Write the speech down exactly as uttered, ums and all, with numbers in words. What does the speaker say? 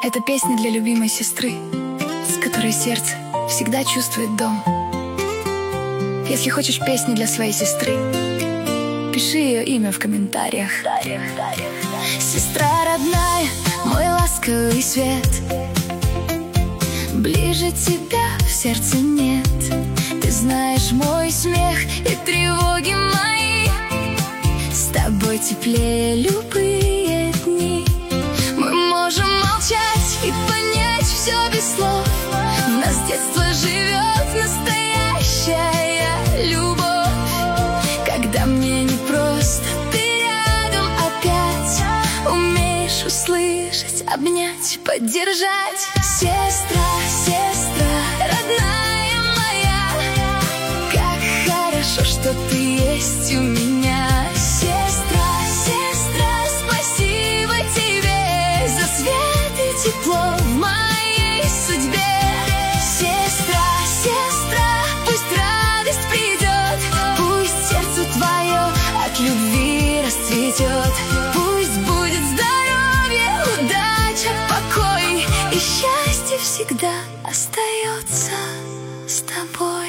Это песня для любимой сестры, с которой сердце всегда чувствует дом. Если хочешь песни для своей сестры, пиши ее имя в комментариях. Сестра родная, мой ласковый свет, ближе тебя в сердце нет. Ты знаешь мой смех и тревоги мои, с тобой теплее любые дни. Мы можем молчать и понять все без слов. В нас с детства живет настоящая любовь. Когда мне не просто, ты рядом опять, умеешь услышать, обнять, поддержать. Сестра, сестра, родная моя, как хорошо, что ты есть у меня. Сестра, сестра, спасибо тебе за свет и тепло в моей судьбе. Сестра, сестра, пусть радость придет, пусть сердце твое от любви расцветет. Пусть будет здоровье, удача, покой, и счастье всегда остается с тобой.